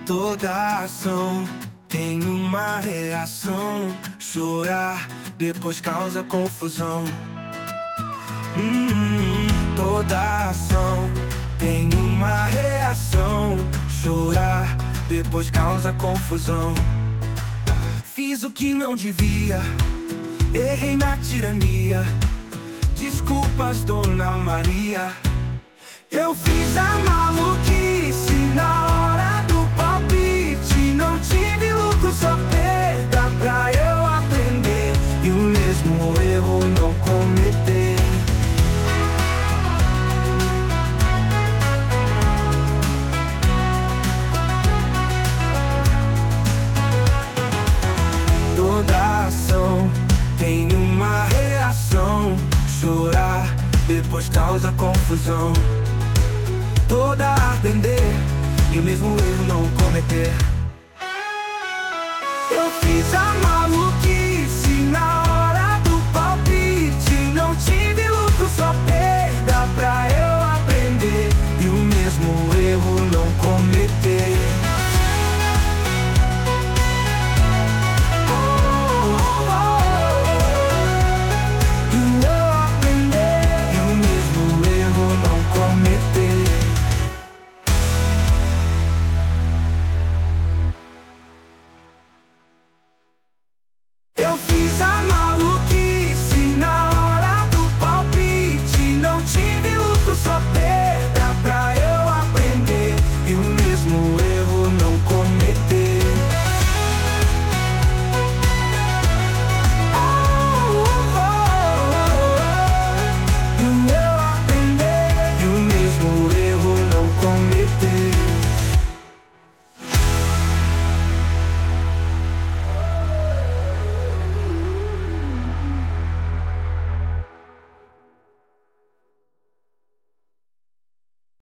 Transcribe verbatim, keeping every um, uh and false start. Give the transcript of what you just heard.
Toda ação tem uma reação. Chorar depois causa confusão. Hum, toda ação tem uma reação. Chorar depois causa confusão. Fiz o que não devia, errei na tirania. Desculpas, Dona Maria. Eu fiz a maluquice na hora do palpite. Não tive lucro, só perda pra eu aprender e o mesmo erro não cometer. Toda ação tem uma reação. Chorar depois causa confusão. Toda aprender e o mesmo erro não cometer. Eu fiz a maluca